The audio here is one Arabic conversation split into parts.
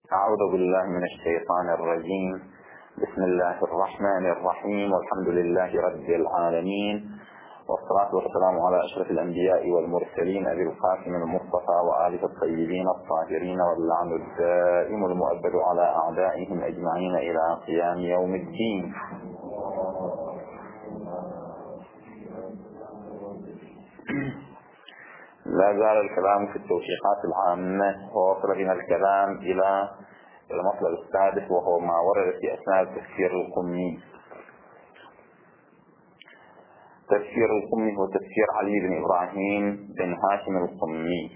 أعوذ بالله من الشيطان الرجيم. بسم الله الرحمن الرحيم، والحمد لله رب العالمين، والصلاة والسلام على أشرف الأنبياء والمرسلين أبي القاسم المصطفى وآله الطيبين الطاهرين، واللعن الدائم المؤبد على أعدائهم أجمعين إلى قيام يوم الدين. لا زال الكلام في التوثيقات العامة، ووصل بنا الكلام إلى المطلب السادس، وهو ما ورد في أثناء التفسير القمي. تفسير القمي هو تفسير علي بن إبراهيم بن هاشم القمي.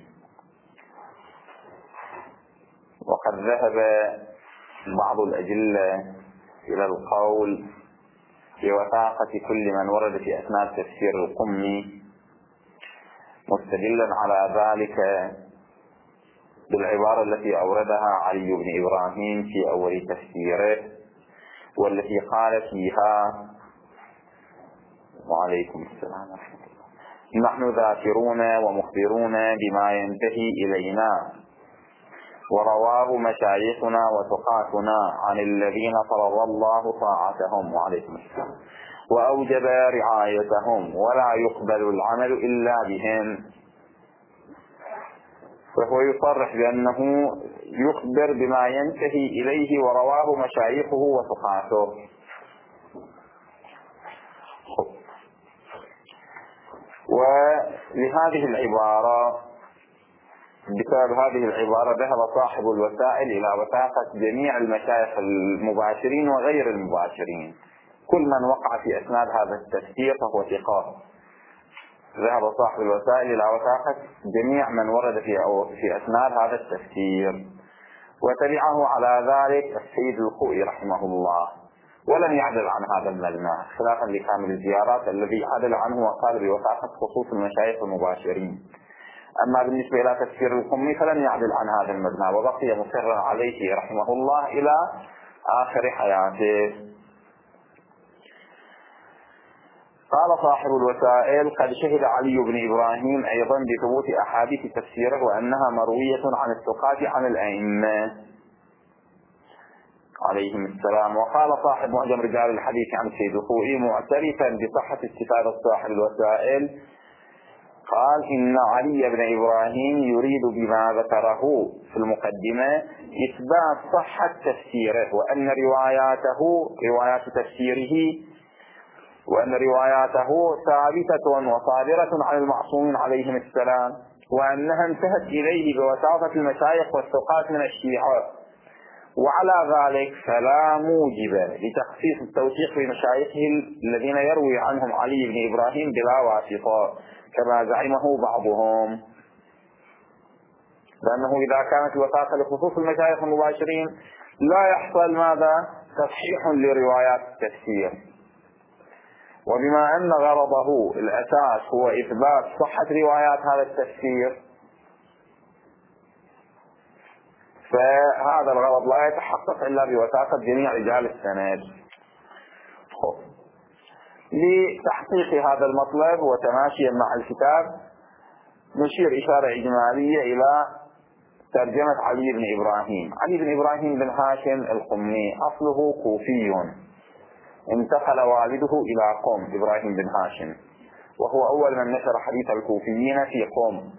وقد ذهب بعض الأجلة إلى القول بوثاقة كل من ورد في أثناء التفسير القمي، مستدلا على ذلك بالعبارة التي أوردها علي بن إبراهيم في أول تفسيره، والتي قال فيها: وعليكم السلام ورحمة الله، نحن ذاكرون ومخبرون بما ينتهي إلينا، ورواه مشايخنا وثقاتنا عن الذين فرض الله طاعتهم، وعليكم السلام، وأوجب رعايتهم، ولا يقبل العمل إلا بهم. فهو يصرح بأنه يخبر بما ينتهي إليه ورواه مشايخه وثقاته. ولهذه العبارة، بسبب هذه العبارة، ذهب صاحب الوسائل إلى وثاقة جميع المشايخ المباشرين وغير المباشرين. كل من وقع في أسناد هذا التفسير فهو ثقة. ذهب صاحب الوسائل إلى وثاقة جميع من ورد في أسناد هذا التفسير، وتبعه على ذلك السيد الخوئي رحمه الله، ولم يعدل عن هذا المبنى، خلافا لكامل الزيارات الذي عدل عنه وقال بوثاقة خصوص المشايخ المباشرين. أما بالنسبة إلى تفسير القمي فلم يعدل عن هذا المبنى، وبقي مصرا عليه رحمه الله إلى آخر حياته. قال صاحب الوسائل: قد شهد علي بن إبراهيم أيضا بثبوت أحاديث تفسيره، وأنها مروية عن الثقات عن الأئمة عليهم السلام. وقال صاحب معجم رجال الحديث عن السيد الخوئي معترفا بصحة استفادة صاحب الوسائل، قال: إن علي بن إبراهيم يريد بما ذكره في المقدمة إثبات صحة تفسيره، وأن روايات تفسيره ثابتة وصادرة عن المعصومين عليهم السلام، وأنها انتهت إليه بواسطة المشايخ والثقات من الشيعة. وعلى ذلك فلا موجب لتخصيص التوثيق بمشايخه الذين يروي عنهم علي بن إبراهيم بلا واسطة كما زعمه بعضهم، لأنه إذا كانت الوثاقة لخصوص المشايخ المباشرين لا يحصل ماذا؟ تصحيح لروايات التفسير. وبما أن غرضه الأساس هو إثبات صحة روايات هذا التفسير، فهذا الغرض لا يتحقق إلا بوثاقة جميع رجال السند. لتحقيق هذا المطلب وتماشيا مع الكتاب، نشير إشارة إجمالية إلى ترجمة علي بن إبراهيم. علي بن إبراهيم بن هاشم القمي أصله كوفي، انتقل والده إلى قم، إبراهيم بن هاشم، وهو أول من نشر حديث الكوفيين في قم،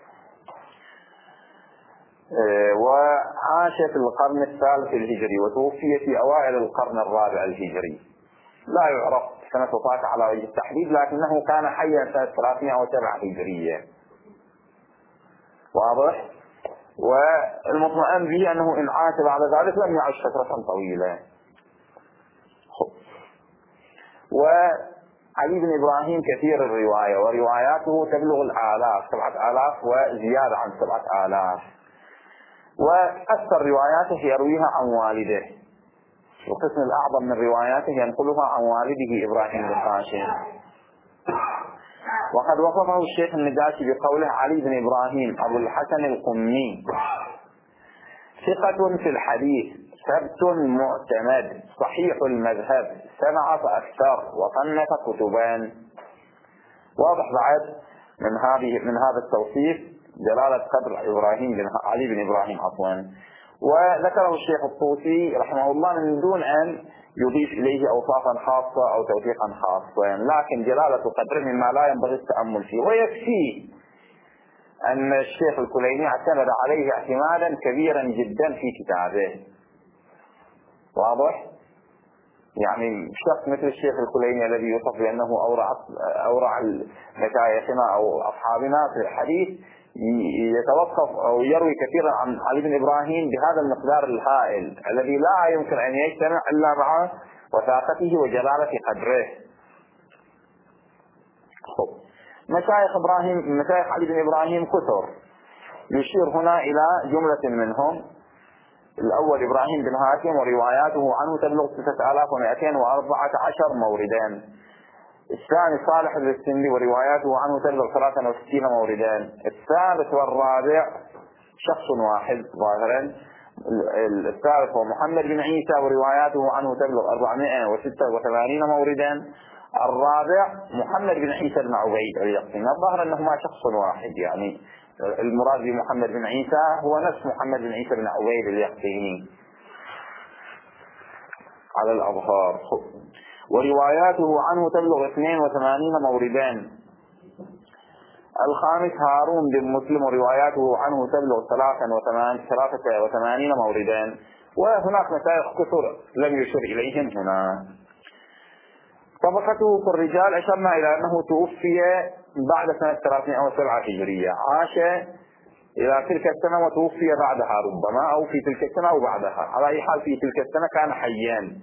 وعاش في القرن الثالث الهجري، وتوفي في أوائل القرن الرابع الهجري. لا يعرف سنة وفاته على وجه التحديد، لكنه كان حيا سنة 307 هجرية. واضح؟ والمطمئن به أنه إن عاش بعد ذلك لم يعش فترة طويلة. وعلي بن إبراهيم كثير الرواية، ورواياته تبلغ الآلاف، 7000 وزيادة عن 7000. وأكثر رواياته يرويها عن والده، والقسم الأعظم من رواياته ينقلها عن والده إبراهيم بن هاشم. وقد وصفه الشيخ النجاشي بقوله: علي بن إبراهيم أبو الحسن القمي ثقة في الحديث، ثبت معتمد، صحيح المذهب، سمع فأكثر، وصنف كتبان. واضح بعد من هذا التوصيف جلالة قدر علي بن إبراهيم عفوا. وذكره الشيخ الطوسي رحمه الله من دون أن يضيف إليه أوصافا خاصة أو توثيقا خاصا، لكن جلالة قدره مما لا ينبغي التأمل فيه. ويكفي أن الشيخ الكليني اعتمد عليه اعتمادا كبيرا جدا في كتابه. واضح؟ يعني شخص مثل الشيخ الكليني الذي يوصف بأنه أورع مشايخنا أو أصحابنا في الحديث يتوقف أو يروي كثيرا عن علي بن إبراهيم بهذا المقدار الهائل الذي لا يمكن أن يجتمع إلا مع وثاقته وجلالة قدره. مشايخ علي بن إبراهيم كثر، يشير هنا إلى جملة منهم. الأول إبراهيم بن هاشم ورواياته عنه تبلغ 6214 موردان. الثاني صالح السندي ورواياته عنه تبلغ 63 موردان. الثالث والرابع شخص واحد ظاهرا. الثالث هو محمد بن عيسى ورواياته عنه تبلغ 486 موردا. الرابع محمد بن عيسى بن عبيد اليقطيني. الظاهر أنهما شخص واحد، يعني المراد بمحمد بن عيسى هو نفس محمد بن عيسى بن عبيد اليقطيني على الأظهار. ورواياته عنه تبلغ 82 موردان. الخامس هارون بن مسلم ورواياته عنه تبلغ 83 موردان. وهناك مشايخ كثر لم يشر إليهم هنا. طبقته في الرجال أشرنا إلى أنه توفي بعد سنة 307 هجرية، عاش إلى تلك السنة وتوفي بعدها ربما، أو في تلك السنة أو بعدها، على أي حال في تلك السنة كان حيان.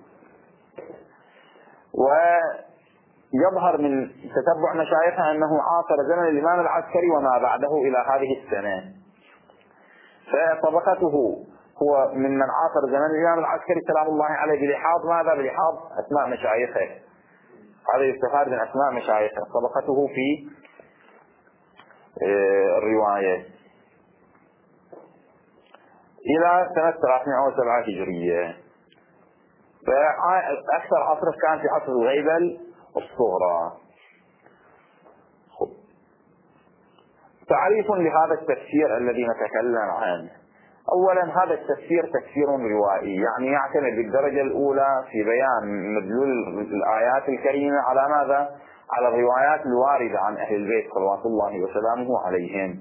ويظهر من تتبع مشايخه أنه عاصر زمن الإمام العسكري وما بعده إلى هذه السنة. فطبقته هو ممن عاصر زمن الإمام العسكري سلام الله عليه بلحاظ ماذا؟ بلحاظ أسماء مشايخه. هذا يستفاد من أسماء مشايخه. طبقته في الرواية إلى سنة 307 هجرية. فأكثر عصره كان في عصر الغيبل الصغرى. تعريف لهذا التفسير الذي نتكلم عنه. أولا هذا التفسير تفسير روائي، يعني يعتمد بالدرجة الأولى في بيان مدلول الآيات الكريمة على ماذا؟ على الروايات الواردة عن أهل البيت صلوات الله وسلامه عليهم.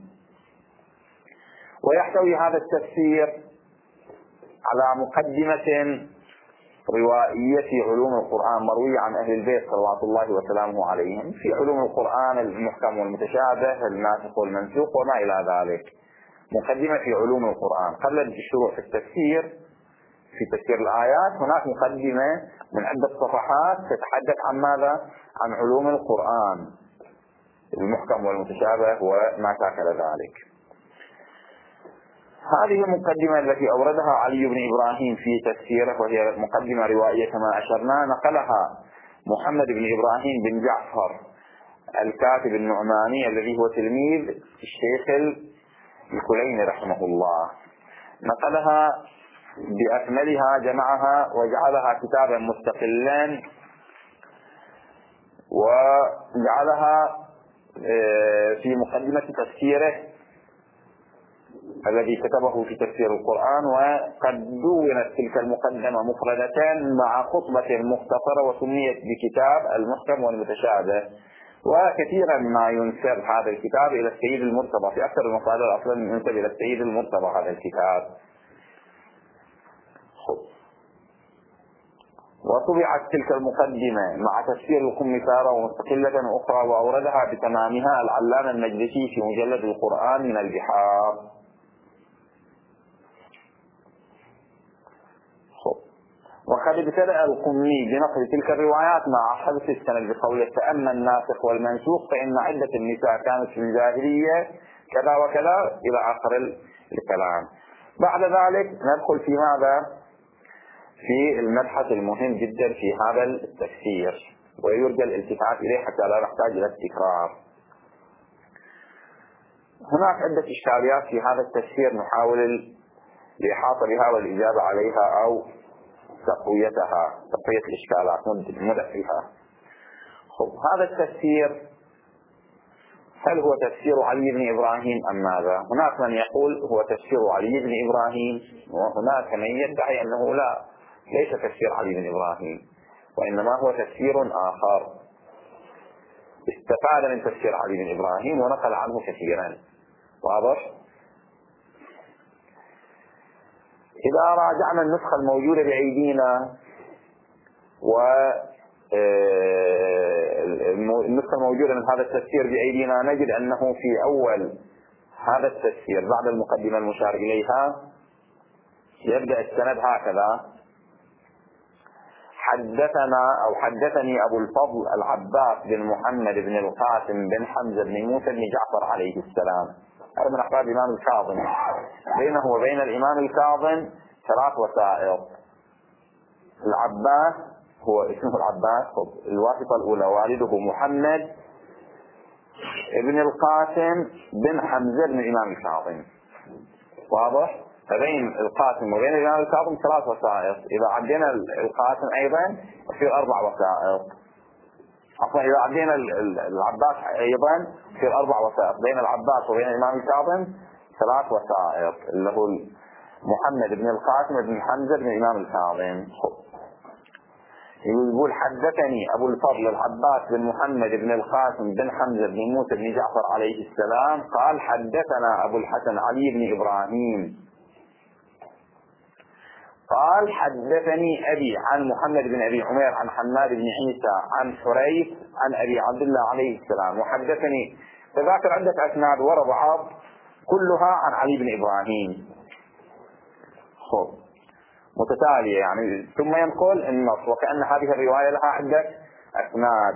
ويحتوي هذا التفسير على مقدمة روائية في علوم القرآن مروية عن أهل البيت صلوات الله وسلامه عليهم، في علوم القرآن المحكم والمتشابه، الناسخ والمنسوخ وما إلى ذلك. مقدمة في علوم القرآن قبل الشروع في التفسير، في تفسير الآيات هناك مقدمة من عدة صفحات تتحدث عن ماذا؟ عن علوم القرآن المحكم والمتشابه وما شاكل ذلك. هذه المقدمة التي أوردها علي بن إبراهيم في تفسيره، وهي مقدمة روائية كما أشرنا، نقلها محمد بن إبراهيم بن جعفر الكاتب النعماني الذي هو تلميذ الشيخ الكليني رحمه الله. نقلها بأكملها، جمعها وجعلها كتابا مستقلا، وجعلها في مقدمة تفسيره الذي كتبه في تفسير القرآن. وقد دونت تلك المقدمة مفردة مع خطبة مختصرة وسميت بكتاب المحكم والمتشابه. وكثيرا ما ينسب هذا الكتاب إلى السيد المرتضى، في أكثر المصادر أصلا ينسب إلى السيد المرتضى هذا الكتاب. وطبعت تلك المقدمة مع تفسير القمثارة ومستقلة أخرى، وأوردها بتمامها العلامة المجلسي في مجلد القرآن من البحار. وقد ابتدأ القمي بنقل تلك الروايات مع حذف السند بقوله فأما الناسخ والمنسوخ فإن عدة النساء كانت في الجاهلية كذا وكذا إلى آخر الكلام. بعد ذلك ندخل في ماذا؟ في المبحث المهم جدا في هذا التفسير، ويرجى الالتفات إليه حتى لا نحتاج إلى التكرار. هناك عدة إشكاليات في هذا التفسير نحاول الإحاطة بها والإجابة عليها أو تقوية الإشكالات، مدفعها. هذا التفسير هل هو تفسير علي بن إبراهيم أم ماذا؟ هناك من يقول هو تفسير علي بن إبراهيم، وهناك من يدعي أنه لا، ليس تفسير علي بن إبراهيم، وإنما هو تفسير آخر استفاد من تفسير علي بن إبراهيم ونقل عنه كثيرا. واضح؟ إذا راجعنا النسخة الموجودة بأيدينا والنسخة الموجودة من هذا التفسير بأيدينا، نجد أنه في أول هذا التفسير بعد المقدمة المشار إليها يبدأ السند هكذا: حدثني أبو الفضل العباس بن محمد بن القاسم بن حمزة بن موسى بن جعفر عليه السلام. هذا من أخبار الإمام الكاظم. بينه وبين الإمام الكاظم 3 وسائط. العباس هو اسمه العباس، الواسطة الأولى والده محمد بن القاسم بن حمزة بن الإمام الكاظم. واضح؟ فبين القاسم وبين الإمام الكاظم 3 وسائط. إذا عدينا القاسم أيضا يصير 4 وسائط. عفوا، إذا عدينا العباس أيضا يصير 4 وسائط. بين العباس وبين الإمام الكاظم 3 وسائط، اللي هو محمد بن القاسم بن حمزة بن الإمام الكاظم. يقول: حدثني أبو الفضل العباس بن محمد بن القاسم بن حمزة بن موسى بن جعفر عليه السلام قال: حدثنا أبو الحسن علي بن إبراهيم قال: حدثني أبي عن محمد بن أبي عمير عن حماد بن عيسى عن حريث عن أبي عبد الله عليه السلام. وحدثني، تذاكر عدة أسناد ورا بعض كلها عن علي بن إبراهيم متتالية يعني، ثم ينقل النص وكأن هذه الرواية لها عدة أسناد.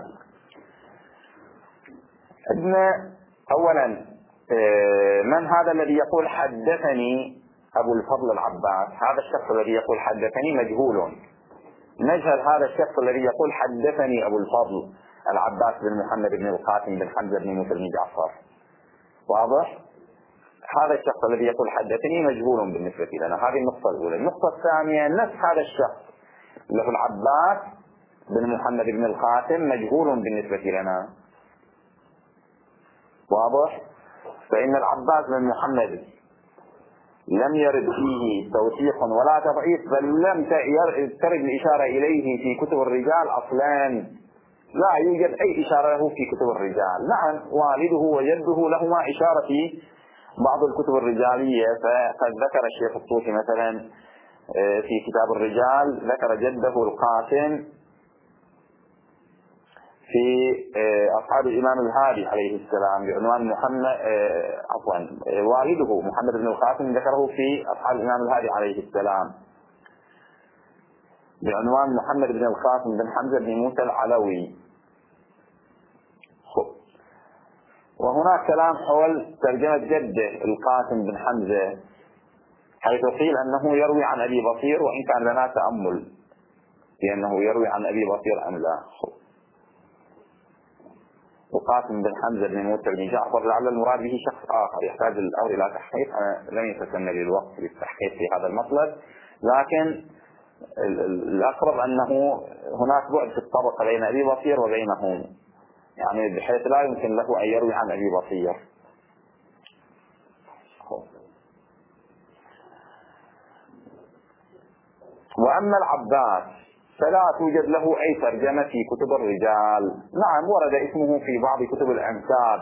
أولا، من هذا الذي يقول حدثني أبو الفضل العباس؟ هذا الشخص الذي يقول حدثني مجهول. نجهل هذا الشخص الذي يقول حدثني أبو الفضل العباس بن محمد بن القاسم بن حمزة بن موسى بن جعفر. واضح؟ هذا الشخص الذي يقول حدثني مجهول بالنسبة لنا. هذه النقطة الأولى. النقطة الثانية، نفس هذا الشخص اللي هو العباس بن محمد بن القاسم مجهول بالنسبة لنا. واضح؟ فإن العباس بن محمد لم يرد فيه توثيق ولا تضعيف، بل لم ترد الإشارة إليه في كتب الرجال أصلا. لا يوجد أي إشارة له في كتب الرجال. نعم، والده وجده لهما إشارة في بعض الكتب الرجالية، فقد ذكر الشيخ الطوسي مثلا في كتاب الرجال ذكر جده القاسم في أصحاب الإمام الهادي عليه السلام بعنوان محمد، والده محمد بن القاسم ذكره في أصحاب الإمام الهادي عليه السلام بعنوان محمد بن القاسم بن حمزة بن موسى العلوي. وهناك كلام حول ترجمة جده القاسم بن حمزة، حيث قيل أنه يروي عن أبي بصير، وإن كان لنا تأمل لأنه يروي عن أبي بصير أم لا. وقاسم بن حمزة بن موسى بن جعفر لعل المراد به شخص آخر يحتاج الأمر إلى تحقيق. أنا لم يتسنى لي الوقت للتحقيق في هذا المطلب، لكن الأقرب أنه هناك بعد في الطبقة بين أبي بصير وبينهم، يعني بحيث لا يمكن له أن يروي عن أبي بصير. وأما العباس فلا توجد له أي ترجمة في كتب الرجال. نعم، ورد اسمه في بعض كتب الأنساب،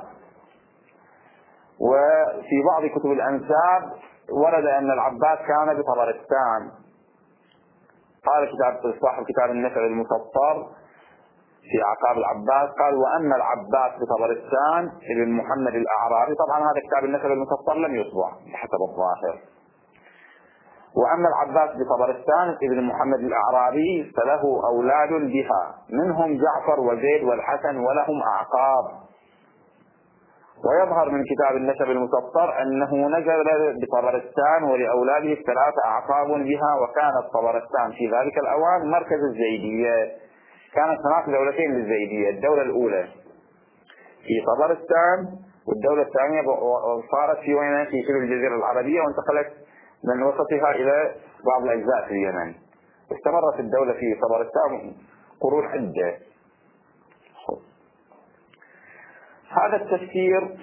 وفي بعض كتب الأنساب ورد أن العباس كان بطبرستان. قال صاحب كتاب النسب المسطر في عقاب العباس قال: وأما العباس بطبرستان ابن محمد الأعرابي. طبعا هذا كتاب النسب المسطر لم يطبع بحسب الظاهر. وأما العباس بطبرستان ابن محمد الأعرابي فله أولاد بها، منهم جعفر وزيد والحسن، ولهم أعقاب. ويظهر من كتاب النسب المسطر أنه نزل بطبرستان ولأولاده 3 أعقاب بها. وكانت طبرستان في ذلك الأوان مركز الزيدية. كانت هناك دولتين للزيدية، الدولة الأولى في طبرستان، والدولة الثانية صارت في شبه الجزيرة العربية، وانتقلت من وسطها إلى بعض الأجزاء في اليمن. استمرت الدولة في طبرستان قرون عدة. هذا التفسير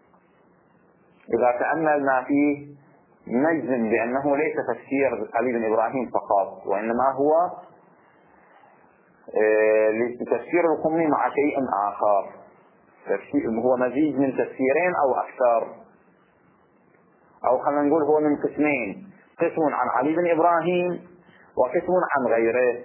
إذا تأملنا فيه نجزم بأنه ليس تفسير علي بن إبراهيم فقط، وإنما هو تفسير القمي مع شيء آخر، هو مزيج من تفسيرين أو أكثر، أو خلينا نقول هو من قسمين، قسم عن علي بن إبراهيم وقسم عن غيره.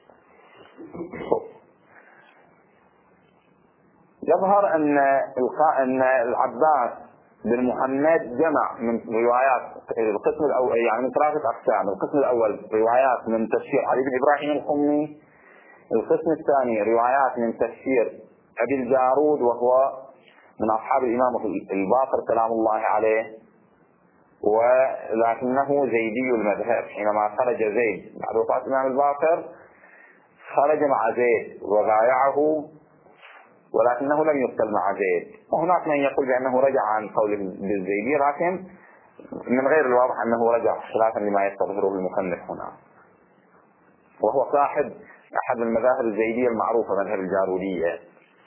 يظهر أن العباس بن محمد جمع من روايات القسم الأول، يعني من 3 أقسام. القسم الأول روايات من تفسير علي بن إبراهيم القمي، القسم الثاني روايات من تفسير أبي الجارود وهو من أصحاب الإمام الباقر سلام الله عليه، ولكنه زيدي المذهب. حينما خرج زيد بعد وفاة الإمام الباقر خرج مع زيد وبايعه، ولكنه لم يقتل مع زيد. وهناك من يقول بأنه رجع عن قوله بالزيدي، لكن من غير الواضح أنه رجع خلافا لما يستظهره المصنف هنا. وهو صاحب أحد المذاهب الزيدية المعروفة، مذهب الجارودية.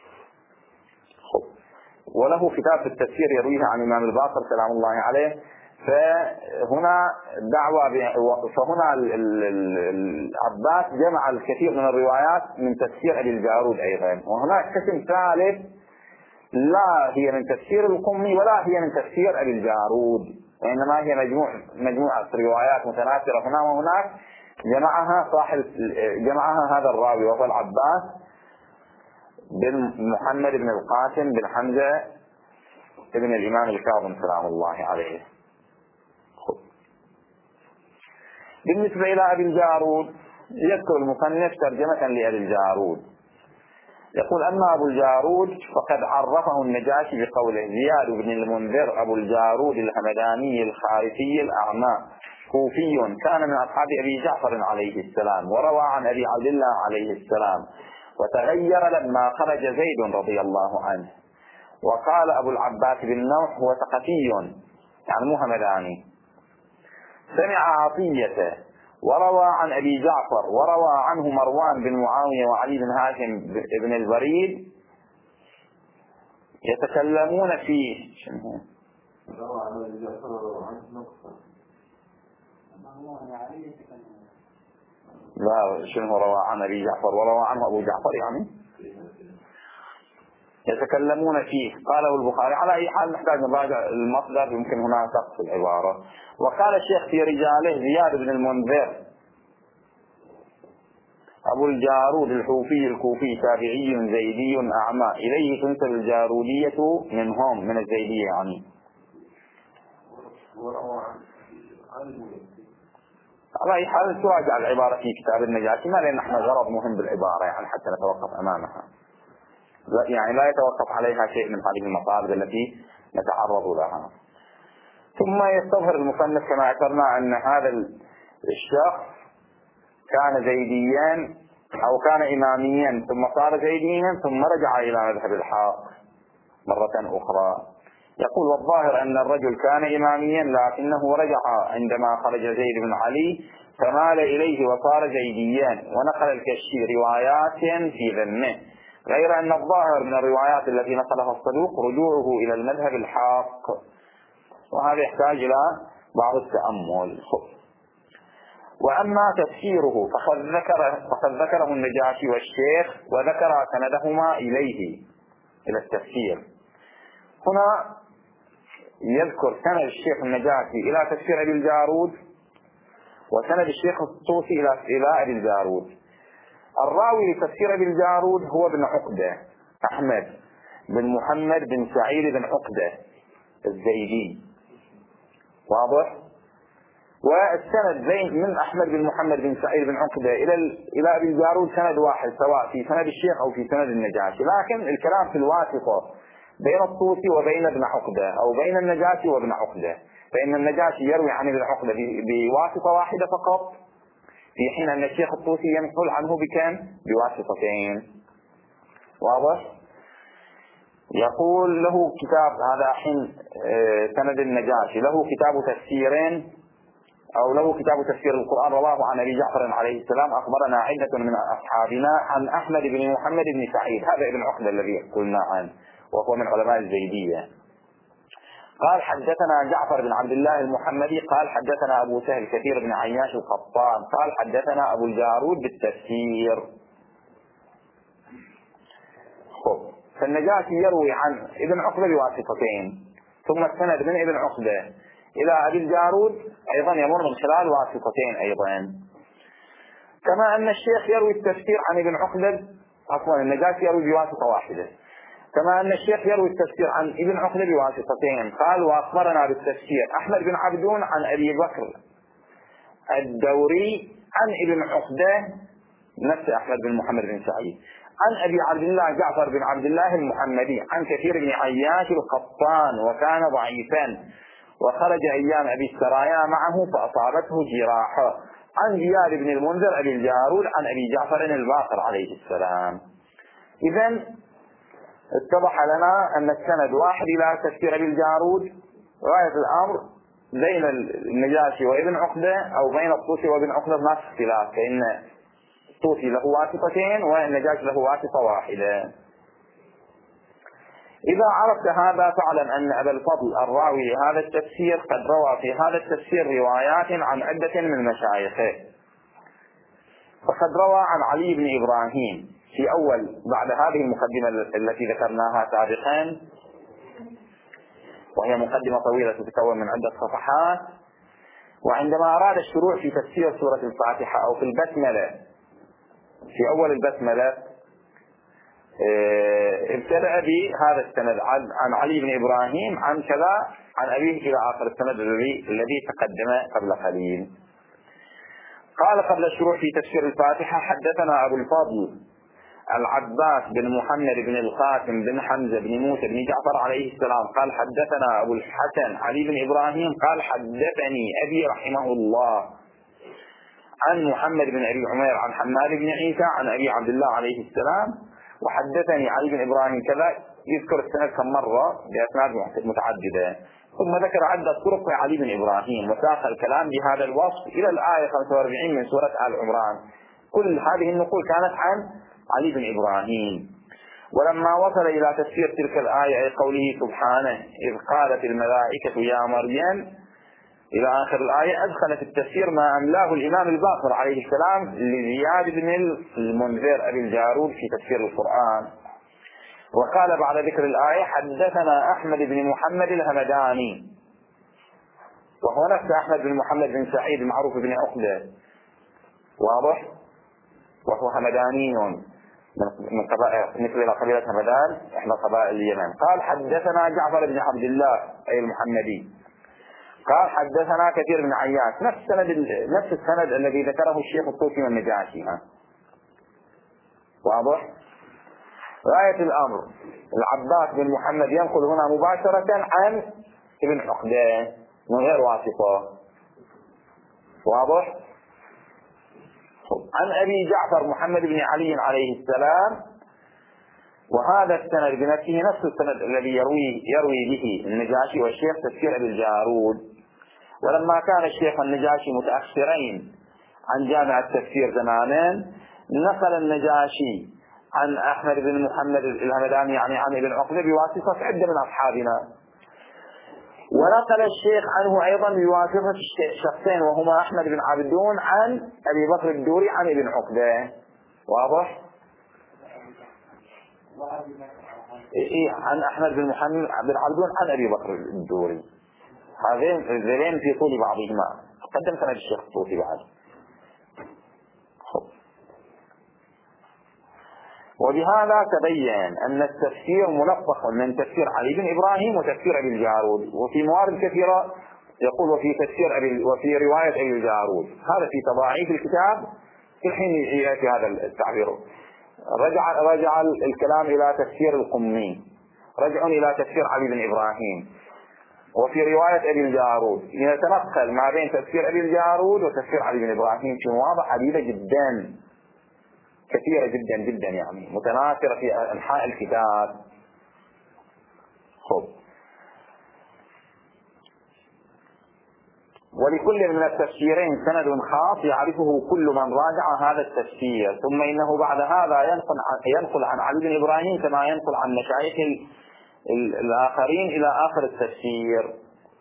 وله كتاب في التفسير يرويه عن الإمام الباقر سلام الله عليه. فهنا فهنا العباس جمع الكثير من الروايات من تفسير أبي الجارود أيضا. وهناك قسم ثالث لا هي من تفسير القمي ولا هي من تفسير أبي الجارود، وإنما هي مجموعة روايات متناثرة هنا وهناك، جمعها هذا الراوي وهو العباس بن محمد بن القاسم بن حمزة ابن الإمام الكاظم سلام الله عليه. بالنسبة إلى أبي الجارود يذكر المصنف ترجمة لأبي الجارود، يقول: أما أبو الجارود فقد عرفه النجاشي بقوله: زياد بن المنذر أبو الجارود الهمداني الخارفي الأعمى كوفي، كان من أصحاب أبي جعفر عليه السلام، وروى عن أبي عبد الله عليه السلام، وتغير لما خرج زيد رضي الله عنه. وقال أبو العباس بن نوح هو ثقفي يعني مو همداني، سمع عطية وروى عن أبي جعفر، وروى عنه مروان بن معاوية وعلي بن هاشم بن البريد يتكلمون فيه. لا، شنو روى عن أبي جعفر وروى عنه أبو جعفر يعني يتكلمون فيه. قاله البخاري. على أي حال نحتاج نراجع المصدر، يمكن هنا سقط العبارة. وقال الشيخ في رجاله: زياد بن المنذر أبو الجارود الحوفي الكوفي تابعي زيدي أعمى، إليه تنسب الجارودية منهم، من الزيدية يعني. على أي حال تراجع العبارة في كتاب النجاشي، ما لأن نحن غرض مهم بالعبارة يعني حتى نتوقف أمامها، يعني لا يتوقف عليها شيء من هذه المطالب التي نتعرض لها. ثم يستظهر المصنف كما ذكرنا أن هذا الشخص كان زيديا أو كان إماميا ثم صار زيديا ثم رجع إلى مذهب الحق مرة أخرى. يقول: والظاهر أن الرجل كان إماميا لكنه رجع عندما خرج زيد بن علي فمال إليه وصار زيديا، ونقل الكشي روايات في ذمه، غير أن الظاهر من الروايات التي نقلها الصدوق رجوعه إلى المذهب الحق، وهذا يحتاج إلى بعض التأمل. وأما تفسيره فقد ذكره النجاشي والشيخ، وذكر سندهما إليه إلى التفسير. هنا يذكر سند الشيخ النجاشي إلى تفسير أبي الجارود، وسند الشيخ الطوسي إلى أبي الجارود. الراوي لتفسير أبي الجارود هو ابن عقدة أحمد بن محمد بن سعيد بن عقدة الزيدي، واضح؟ والسند من أحمد بن محمد بن سعيد بن عقدة إلى أبي الجارود سند واحد، سواء في سند الشيخ أو في سند النجاشي، لكن الكلام في الواسطة بين الطوسي وبين ابن عقدة أو بين النجاشي وابن عقدة، فإن النجاشي يروي عن ابن عقدة بواسطة واحدة فقط، في حين أن الشيخ الطوسي ينقل عنه بواسطتين، واضح؟ يقول له كتاب، هذا حين سند النجاشي، له كتاب تفسيرين أو له كتاب تفسير القرآن، رواه عن أبي جعفر عليه السلام: أخبرنا عدة من أصحابنا عن أحمد بن محمد بن سعيد، هذا ابن عقدة الذي قلنا عنه، وهو من علماء الزيدية. قال حدثنا جعفر بن عبد الله المحمدي قال حدثنا أبو سهل كثير بن عياش القطان قال حدثنا أبو الجارود بالتفسير. فالنجاشي يروي عن ابن عقبة بواسطتين، ثم السند من ابن عقبة إلى أبي الجارود أيضا يمر من خلال واسطتين أيضا. كما أن الشيخ يروي التفسير عن ابن عقبة، عفوا النجاشي يروي بواسطة واحدة، كما أن الشيخ يروي التفسير عن ابن عقبة بواسطتين. قال وأخبرنا بالتفسير أحمد بن عبدون عن أبي بكر الدوري عن ابن عقبة نفس أحمد بن محمد بن سعيد عن أبي عبد الله جعفر بن عبد الله المحمدي عن كثير بن عياش القطان وكان ضعيفا وخرج أيام أبي السرايا معه فأصابته جراحة عن زياد بن المنذر أبي الجارود عن أبي جعفر الباقر عليه السلام. إذن اتضح لنا أن السند واحد إلى تفسير أبي الجارود. غاية الأمر بين النجاشي وابن عقبة أو بين الطوسي وابن عقبة ما في اختلاف، فإن الطوسي له واسطتين والنجاشي له واسطة واحدة. إذا عرفت هذا فاعلم أن أبا الفضل الراوي لهذا التفسير قد روى في هذا التفسير روايات عن عدة من مشايخه. فقد روى عن علي بن إبراهيم في أول بعد هذه المقدمة التي ذكرناها سابقا، وهي مقدمة طويلة تتكون من عدة صفحات. وعندما أراد الشروع في تفسير سورة الفاتحة أو في البسملة في أول البسملة ابتدأ بهذا السند عن علي بن إبراهيم عن كذا عن أبيه إلى آخر السند الذي تقدم قبل قليل. قال قبل الشروع في تفسير الفاتحة حدثنا أبو الفضل العباس بن محمد بن القاسم بن حمزة بن موسى بن جعفر عليه السلام قال حدثنا أبو الحسن علي بن إبراهيم قال حدثني أبي رحمه الله عن محمد بن أبي عمير عن حماد بن عيسى عن أبي عبد الله عليه السلام وحدثني علي بن إبراهيم كذا. يذكر السند كم مرة بأسناد متعددة، ثم ذكر عدة طرق علي بن إبراهيم وساق الكلام بهذا الوصف إلى الآية 45 من سورة آل عمران. كل هذه النقول كانت عن علي بن إبراهيم. ولما وصل إلى تفسير تلك الآية أي قوله سبحانه إذ قالت الملائكة يا مريم إلى آخر الآية أدخل في التفسير ما أملاه الإمام الباقر عليه السلام لزياد بن المنذر أبي الجارود في تفسير القرآن. وقال بعد ذكر الآية حدثنا أحمد بن محمد الهمداني، وهو نفس أحمد بن محمد بن سعيد المعروف بن عقبة، واضح، وهو همداني من قبائل مثل إلى قبيلة همدان إحدى قبائل اليمن. قال حدثنا جعفر بن عبد الله أي المحمدي قال حدثنا كثير بن عياش نفس السند الذي ذكره الشيخ الطوسي والنجاشي. واضح. غاية الأمر العباس بن محمد ينقل هنا مباشرة عن ابن عقبة من غير واسطة. واضح. عن أبي جعفر محمد بن علي عليه السلام، وهذا السند بنفسه نفس السند الذي يروي به النجاشي والشيخ تفسير أبي الجارود. ولما كان الشيخ والنجاشي متأخرين عن جامع التفسير زمانا نقل النجاشي عن أحمد بن محمد الهمداني يعني عن ابن عقبة بواسطة عدة من أصحابنا، ونقل الشيخ عنه أيضا بواسطة شخصين وهما أحمد بن عبدون عن أبي بكر الدوري عن ابن عقبة. واضح. عن أحمد بن محمد بن عبدون عن أبي بكر الدوري. هذين في طول بعضهما. قدم سند الشيخ الطوسي بعد. وبهذا تبين أن التفسير ملفق من تفسير علي بن إبراهيم وتفسير أبي الجارود، وفي موارد كثيرة يقول وفي رواية أبي الجارود. هذا في تضاعيف الكتاب في الحين يأتي هذا التعبير. رجع الكلام إلى تفسير القمي، رجع إلى تفسير علي بن إبراهيم، وفي رواية أبي الجارود يتنقل ما بين تفسير أبي الجارود وتفسير علي بن إبراهيم في مواضع عديدة جدا كثيرة جدا جدا يعني متناثرة في أنحاء الكتاب. ولكل من التفسيرين سند خاص يعرفه كل من راجع هذا التفسير، ثم إنه بعد هذا ينقل عن علي بن إبراهيم كما ينقل عن مشايخ الآخرين إلى آخر التفسير.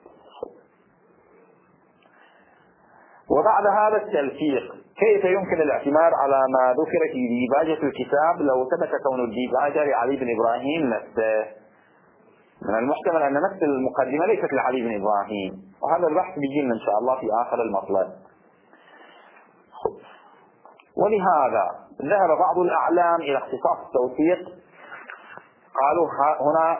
وبعد هذا التلفيق كيف يمكن الاعتماد على ما ذكر في ديباجة الكتاب لو ثبت كون الديباجة لعلي بن إبراهيم نفسه؟ من المحتمل أن نفس المقدمة ليست لعلي بن إبراهيم، وهذا البحث بيجينا إن شاء الله في آخر المطلب. ولهذا ذهب بعض الأعلام إلى اختصاص التوثيق، قالوا هنا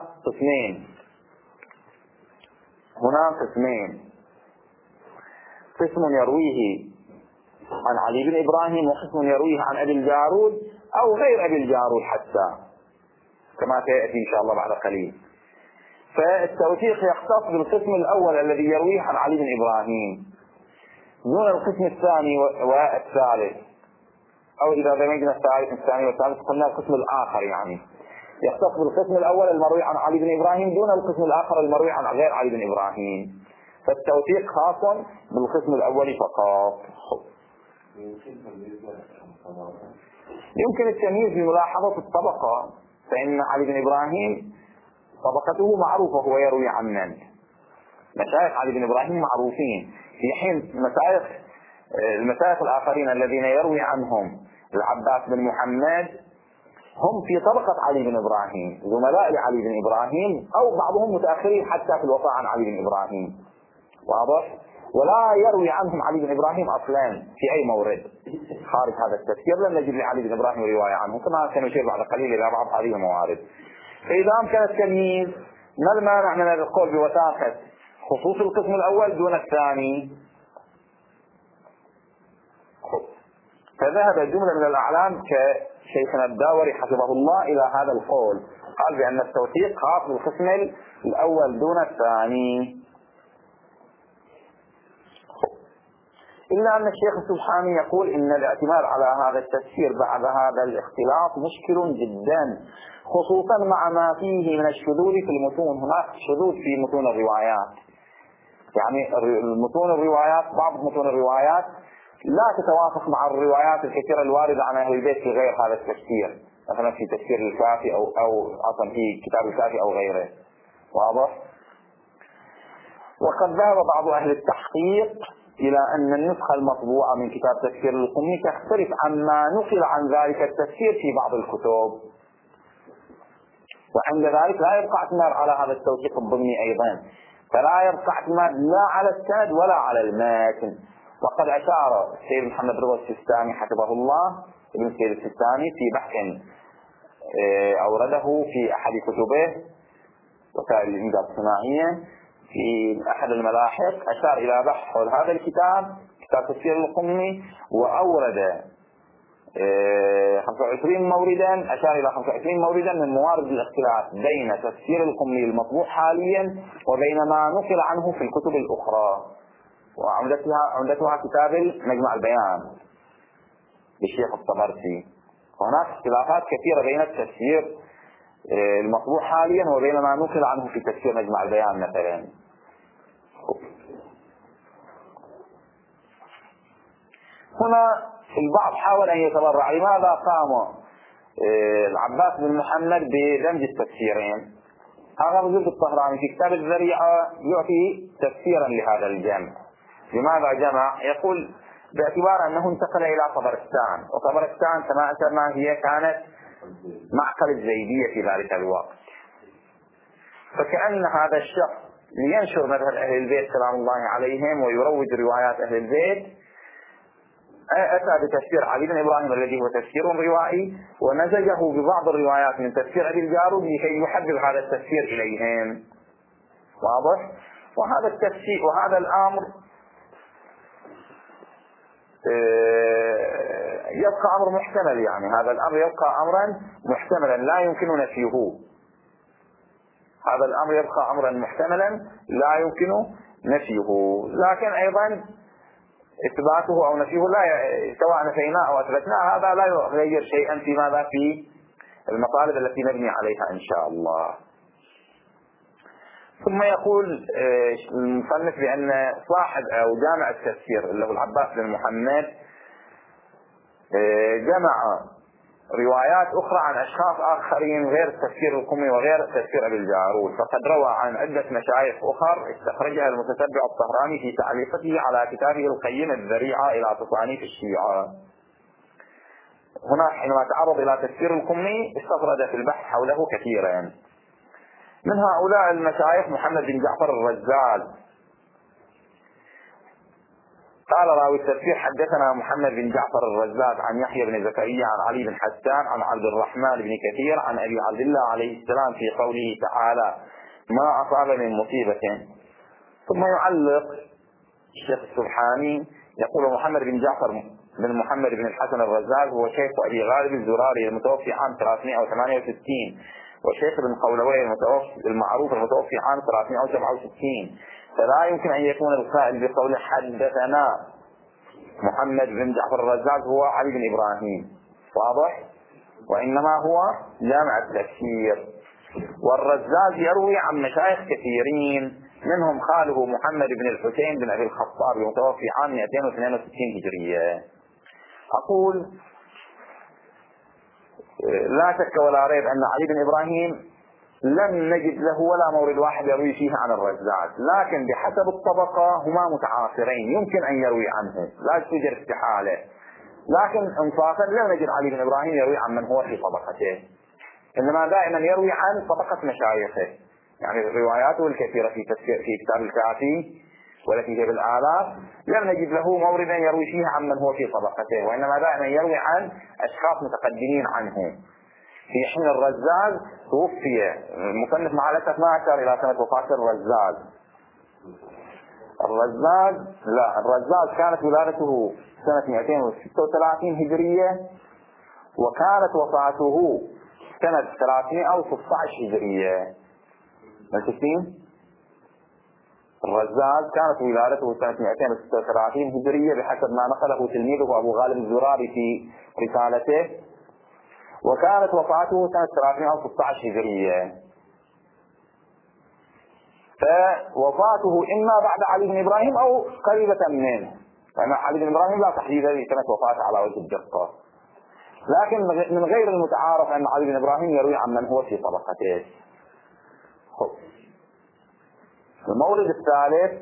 قسمين، قسم يرويه عن علي بن إبراهيم وقسم يرويه عن أبي الجارود أو غير أبي الجارود حتى، كما سيأتي إن شاء الله بعد قليل. فالتوثيق يختص بالقسم الأول الذي يرويه عن علي بن إبراهيم دون القسم الثاني والثالث، أو إذا دمجنا الثاني والثالث قلنا القسم الآخر، يعني يختص بالقسم الأول المروي عن علي بن إبراهيم دون القسم الآخر المروي عن غير علي بن إبراهيم. فالتوثيق خاص بالقسم الأول فقط. يمكن التمييز بملاحظة الطبقة، فإن علي بن إبراهيم طبقته معروفة، هو يروي عن من؟ مشايخ علي بن إبراهيم معروفين، في حين المشايخ الآخرين الذين يروي عنهم العباس بن محمد هم في طبقة علي بن إبراهيم، زملاء لعلي بن إبراهيم، أو بعضهم متأخرين حتى في الوفاة عن علي بن إبراهيم، واضح؟ ولا يروي عنهم علي بن إبراهيم أصلا في أي مورد خارج هذا التفسير، لم نجد لعلي بن إبراهيم رواية عنه، كما سنشير بعد قليل إلى بعض هذه الموارد. فإذا أمكن التمييز، ما المانع من القول بوثاقة خصوص القسم الأول دون الثاني؟ فذهب جملة من الأعلام كشيخنا الداوري حفظه الله إلى هذا القول، قال بأن التوثيق خاص بالقسم الأول دون الثاني. إلا أن الشيخ السبحاني يقول إن الاعتماد على هذا التفسير بعد هذا الاختلاط مشكل جدا، خصوصا مع ما فيه من الشذوذ في المتون. هناك شذوذ في متون الروايات، يعني متون الروايات، بعض متون الروايات لا تتوافق مع الروايات الكثيرة الواردة عن أهل البيت في غير هذا التفسير، مثلا في تفسير الكافي أو أصلا في كتاب الكافي أو غيره، واضح؟ وقد ذهب بعض أهل التحقيق إلى أن النسخة المطبوعة من كتاب تفسير القمي تختلف عما نقل عن ذلك التفسير في بعض الكتب، وعند ذلك لا يبقى اعتماد على هذا التوثيق الضمني أيضا، فلا يبقى اعتماد لا على السند ولا على المتن. وقد أشار السيد محمد رضا السيستاني حفظه الله، ابن السيد السيستاني، في بحث أورده في أحد كتبه وسائل الإنجاز الصناعية في أحد الملاحق، أشار إلى بحث حول هذا الكتاب، كتاب تفسير القمي، وأورد 25 موردا، أشار إلى 25 موردا من موارد الاختلاف بين تفسير القمي المطبوع حاليا وبين ما نقل عنه في الكتب الأخرى، وعمدتها كتاب مجمع البيان للشيخ الطبرسي. هناك اختلافات كثيرة بين التفسير المطبوع حاليا وبين ما نقل عنه في تفسير مجمع البيان مثلا. هنا البعض حاول أن يتبرع، لماذا قام العباس بن محمد بدمج التفسيرين؟ هذا موجود الطهراني في كتاب الذريعة يعطي تفسيرا لهذا الجمع. لماذا جمع؟ يقول باعتبار أنه انتقل إلى طبرستان، وطبرستان كما أشرنا هي كانت معقل الزيدية في ذلك الوقت، فكأن هذا الشخص لينشر مذهب أهل البيت سلام الله عليهم ويروج روايات أهل البيت، أتى بتفسير علي بن إبراهيم الذي هو تفسير روائي، ونزجه ببعض الروايات من تفسير أبي الجارود لكي يحبب هذا التفسير إليهم، واضح؟ وهذا التفسير وهذا الأمر يبقى أمر محتمل، يعني هذا الأمر يبقى أمرا محتملا لا يمكن نفيه، هذا الأمر يبقى أمرا محتملا لا يمكن نفيه، لكن أيضا إثباته أو نفيه لا سواء نفيناه أو أثبتناه هذا لا يغير شيئا في ماذا في المطالب التي نبني عليها إن شاء الله. ثم يقول المصنف بأن صاحب أو جامع التفسير اللي هو العباس بن محمد جمع روايات أخرى عن أشخاص آخرين غير التفسير القمي وغير تفسير أبي الجارود، فقد روى عن عدة مشايخ أخر استخرجها المتتبع الطهراني في تعليقته على كتابه القيم الذريعة إلى تصانيف الشيعة. هنا حينما تعرض إلى تفسير القمي استطرد في البحث حوله كثيرا. من هؤلاء المشايخ محمد بن جعفر الرزاز. قال راوي التفسير: حدثنا محمد بن جعفر الرزاز عن يحيى بن زكريا عن علي بن حسان عن عبد الرحمن بن كثير عن أبي عبد الله عليه السلام في قوله تعالى: ما أصاب من مصيبة. ثم يعلق الشيخ السبحاني يقول: محمد بن جعفر بن محمد بن الحسن الرزاز هو شيخ أبي غالب الزراري المتوفي عام 368، وشيخ بن قولوي المعروف المتوفي عام 367. فلا يمكن أن يكون القائل بقول حدثنا محمد بن جعفر الرزاز هو علي بن إبراهيم، واضح؟ وإنما هو جامع التفسير. والرزاز يروي عن مشايخ كثيرين، منهم خاله محمد بن الحسين بن أبي الخطاب المتوفي عام 262 هجرية. أقول لا شك ولا ريب أن علي بن إبراهيم لم نجد له ولا مورد واحد يروي فيه عن الرزاز، لكن بحسب الطبقة هما متعاصرين، يمكن أن يروي عنه، لا توجد استحالة. لكن انصافا لا نجد علي بن إبراهيم يروي عن من هو في طبقته، إنما دائما يروي عن طبقة مشايخه. يعني رواياته الكثيرة في كتاب الكافي والتي هي بالآلاف لم نجد له موردا يروي فيه عن من هو في طبقته، وإنما دائما يروي عن أشخاص متقدمين عنه. في حين الرزاز توفي، المصنف مع الأسف ما أشار إلى سنة وفاة الرزاز كانت ولادته سنة 236 هجرية، وكانت وفاته سنة 316 هجرية. ملتفين؟ الرزاز كانت ولادته سنة 236 هجرية بحسب ما نقله تلميذه أبو غالب الزراري في رسالته، وكانت وفاته سنة 316 هجرية. فوفاته إما بعد علي بن إبراهيم أو قريبة منه، لأن علي بن إبراهيم لا تحديد لسنة وفاته على وجه الدقة، لكن من غير المتعارف أن علي بن إبراهيم يروي عن من هو في طبقته. المورد الثالث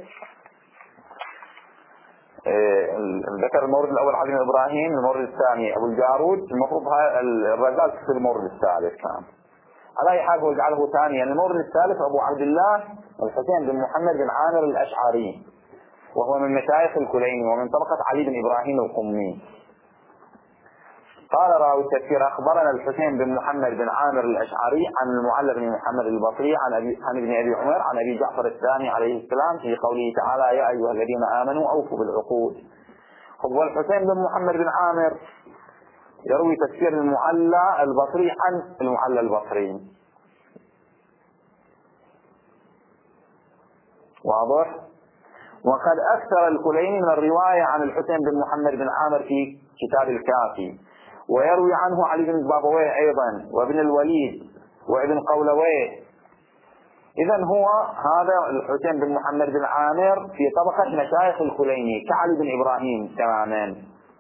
ذكر المورد الأول علي بن إبراهيم، المورد الثاني أبو الجارود، المفروض الرزاز في المورد الثالث كان. على أي حال هو جعله ثانيا. المورد الثالث أبو عبد الله الحسين بن محمد بن عامر الأشعري، وهو من مشايخ الكليني ومن طبقة علي بن إبراهيم القمي. قال راوي التفسير: أخبرنا الحسين بن محمد بن عامر الأشعري عن المعلى بن محمد البصري عن ابن أبي عمر عن أبي جعفر الثاني عليه السلام في قوله تعالى: يا أيها الذين آمنوا أوفوا بالعقود. والحسين بن محمد بن عامر يروي تفسير المعلى البصري عن المعلى البصري، واضح؟ وقد أكثر الكليني من الرواية عن الحسين بن محمد بن عامر في كتاب الكافي، ويروي عنه علي بن بابويه أيضا وابن الوليد وابن قولويه. إذن هو هذا الحسين بن محمد بن عامر في طبقة مشايخ الكليني كعلي بن إبراهيم تماما.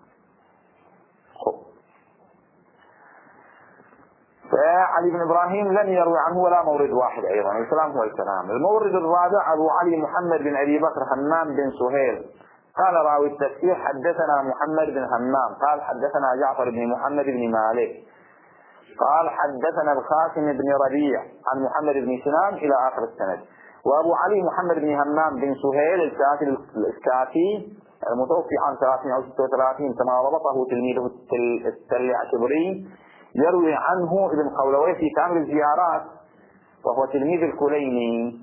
فعلي بن إبراهيم لم يروي عنه ولا مورد واحد أيضا، الكلام هو الكلام. المورد الرابع أبو علي محمد بن أبي بكر همام بن سهيل. قال راوي التفسير: حدثنا محمد بن همام قال حدثنا جعفر بن محمد بن مالك قال حدثنا القاسم بن ربيع عن محمد بن سنان إلى آخر السند. وأبو علي محمد بن همام بن سهيل الكافي المتوفي عام 336 كما ربطه تلميذه التلعشبري، يروي عنه ابن قولوي في كامل الزيارات، وهو تلميذ الكليني.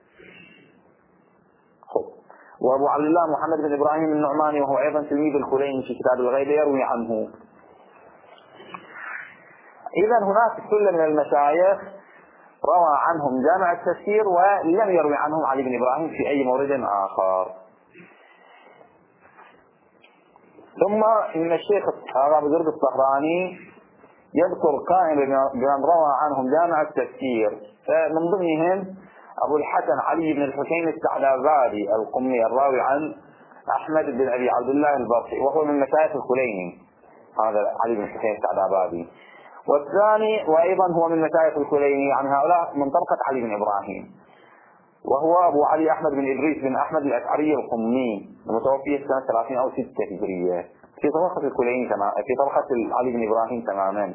وأبو عبد الله محمد بن إبراهيم النعماني وهو أيضا تلميذ الكليني في كتاب الغيبة يروي عنه. إذن هناك سلة من المشايخ روى عنهم جامع التفسير ولم يروي عنهم علي بن إبراهيم في أي مورد آخر. ثم إن الشيخ أبو زرد الصهراني يذكر قائمة بمن روى عنهم جامع التفسير، من ضمنهم أبو الحسن علي بن الحسين السعدابادي القمي الراوي عن أحمد بن أبي عبد الله البصري، وهو من مشايخ الكليني. هذا علي بن الحسين السعدابادي والثاني وأيضا هو من مشايخ الكليني عن هؤلاء من طبقة علي بن إبراهيم، وهو أبو علي أحمد بن إدريس بن أحمد الأشعري القمي المتوفي سنة 30 أو 6 هجرية، في طبقة الكليني في طبقة علي بن إبراهيم تماما.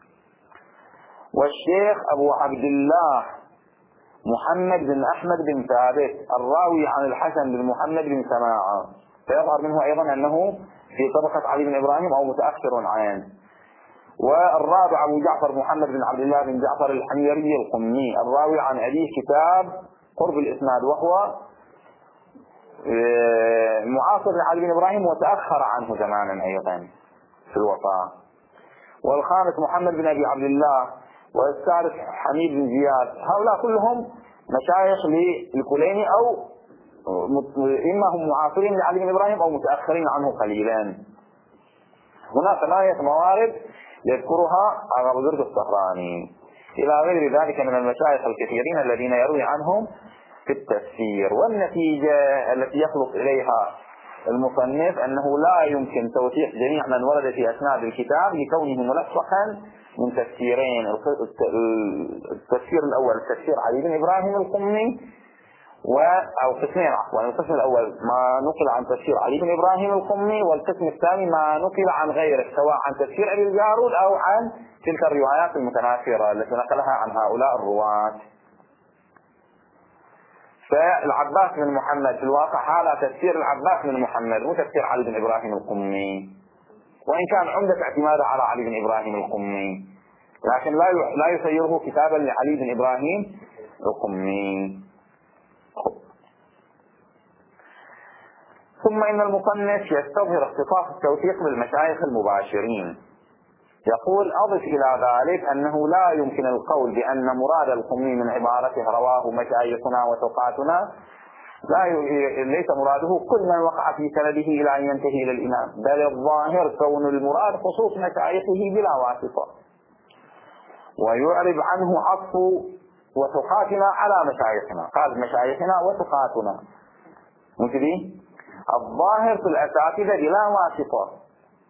والشيخ أبو عبد الله محمد بن أحمد بن ثابت الراوي عن الحسن بن محمد بن سماعة، فيظهر منه أيضا أنه في طبقة علي بن إبراهيم أو متأخر عنه. والرابع أبو جعفر محمد بن عبد الله بن جعفر الحميري القمي الراوي عن أبيه كتاب قرب الإسناد، وهو معاصر لعلي بن إبراهيم وتأخر عنه زمانا أيضا في الوفاة. والخامس محمد بن أبي عبد الله، والسادس حميد بن زياد. هؤلاء كلهم مشايخ للكليني أو إما هم معاصرين لعلي بن إبراهيم أو متأخرين عنه قليلا. هناك 8 موارد يذكرها أبو زرد الصهراني إلى غير ذلك من المشايخ الكثيرين الذين يروي عنهم في التفسير. والنتيجة التي يخلص إليها المصنف أنه لا يمكن توثيق جميع من ورد في أسناد الكتاب لكونه ملفقا من تفسيرين. التفسير الأول تفسير علي بن إبراهيم القمي أو قسمين عفوا. القسم الأول ما نقل عن تفسير علي بن إبراهيم القمي، والقسم الثاني ما نقل عن غيره سواء عن تفسير أبي الجارود أو عن تلك الروايات المتناثرة التي نقلها عن هؤلاء الرواة. فالعباس بن محمد في الواقع هذا تفسير العباس بن محمد مو تفسير علي بن إبراهيم القمي، وإن كان عمدة اعتماده على علي بن إبراهيم القمي، لكن لا يسيره كتابا لعلي بن إبراهيم القمي. ثم إن المصنف يستظهر اختصاص التوثيق بالمشايخ المباشرين. يقول أضف إلى ذلك أنه لا يمكن القول بأن مراد القمي من عبارته رواه مشايخنا وثقاتنا ليس مراده كل من وقع في سنده إلى أن ينتهي إلى الإمام، بل الظاهر كون المراد خصوص مشايخه بلا واسطة، ويعرب عنه عطف وثقاتنا على مشايخنا. قال مشايخنا وثقاتنا مجري الظاهر في الأساتذة بلا واسطة.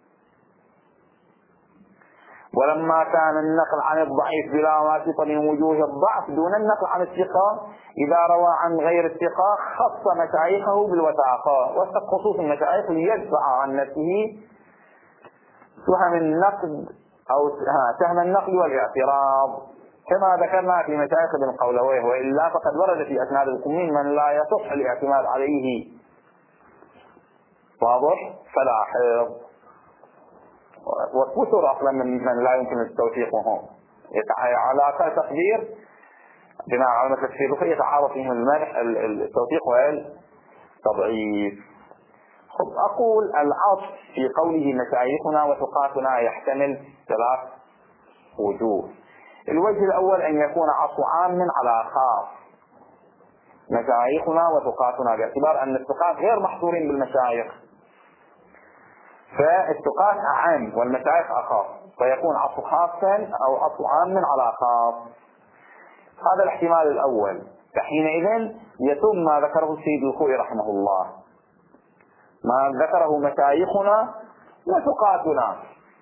ولما كان النقل عن الضعيف بلا واسطة من وجوه الضعف دون النقل عن الثقة، إذا روى عن غير الثقة خص مشايخه بالوثاقة، وخصوص المشايخ ليدفع عن نفسه سهم النقد أو سهم النقل والاعتراض، كما ذكرنا في مشايخ ابن قولويه. وإلا فقد ورد في أسناد القمين من لا يصح الاعتماد عليه، واضح؟ فلا حفظ. وكثر أصلا من لا يمكن التوثيقهم على تقدير بناء على التفسير يتعارض فيهم المدح التوثيق والتضعيف. أقول العطف في قوله مشايخنا وثقاتنا يحتمل 3 وجوه. الوجه الأول أن يكون عطف عام على خاص، مشايخنا وثقاتنا، باعتبار أن الثقات غير محصورين بالمشايخ، فالثقات أعم والمشايخ أخاص، فيكون عطف خاصا أو عطف عام على خاص. هذا الاحتمال الأول. فحينئذ يتم ما ذكره السيد الخوئي رحمه الله، ما ذكره مشايخنا وثقاتنا.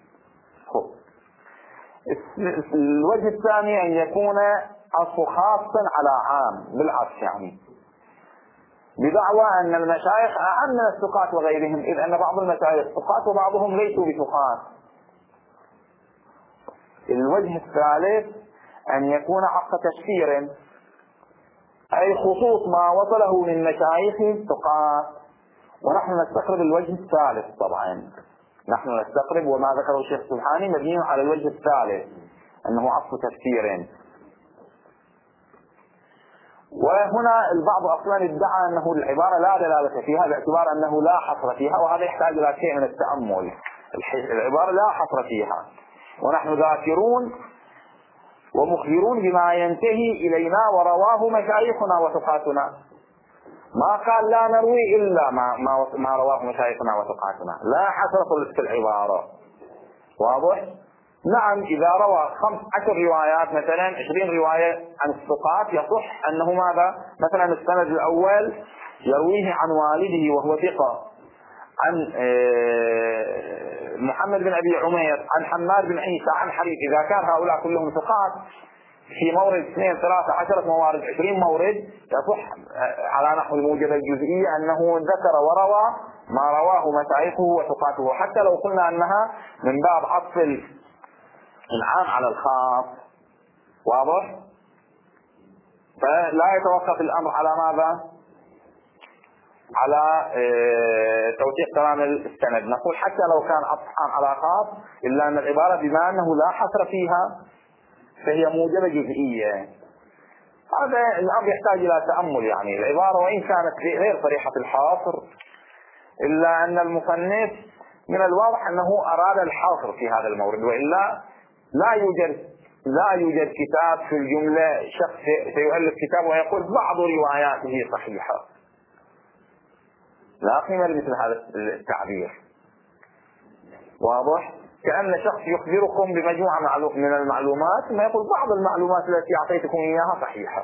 الوجه الثاني أن يكون عطف خاصا على عام بالعكس، يعني بدعوى أن المشايخ أعم من الثقات وغيرهم، إذ أن بعض المشايخ ثقات وبعضهم ليسوا بثقات. الوجه الثالث أن يكون عطف تشفير، أي خصوص ما وصله من مشايخ الثقات، ونحن نستقرب الوجه الثالث. طبعا نحن نستقرب وما ذكره الشيخ السبحاني مبني على الوجه الثالث أنه عطف تشفير. وهنا البعض أصلا ادعى أنه العبارة لا دلالة فيها باعتبار أنه لا حصر فيها، وهذا يحتاج إلى شيء من التأمل. العبارة لا حصر فيها، ونحن ذاكرون ومخبرون بما ينتهي إلينا ورواه مشايخنا وثقاتنا. ما قال لا نروي إلا ما رواه مشايخنا وثقاتنا، لا حصر في العبارة، واضح؟ نعم إذا روى 15 روايات مثلا 20 رواية عن الثقات يصح أنه ماذا؟ مثلا السند الأول يرويه عن والده وهو ثقة، عن محمد بن أبي عمير عن حماد بن عيسى عن حريث، إذا كان هؤلاء كلهم ثقات في مورد 2 3 10 موارد 20 مورد، يصح على نحو الموجبة الجزئية أنه ذكر وروى ما رواه مشايخه وثقاته، حتى لو قلنا أنها من باب عطف العام على الخاص. واضح؟ فلا يتوقف الأمر على ماذا؟ على توثيق تمام السند. نقول حتى لو كان عطفا على خاص، إلا أن العبارة بما أنه لا حصر فيها فهي موجبة جزئية. هذا الأمر يحتاج إلى تأمل. يعني العبارة وإن كانت غير صريحة الحاصر، إلا أن المصنف من الواضح أنه أراد الحاصر في هذا المورد، وإلا لا يوجد كتاب في الجملة شخص سيؤلف كتاب ويقول بعض رواياته صحيحة. لا قيمة لمثل هذا التعبير. واضح؟ كأن شخص يخبركم بمجموعة من المعلومات ثم يقول بعض المعلومات التي أعطيتكم إياها صحيحة.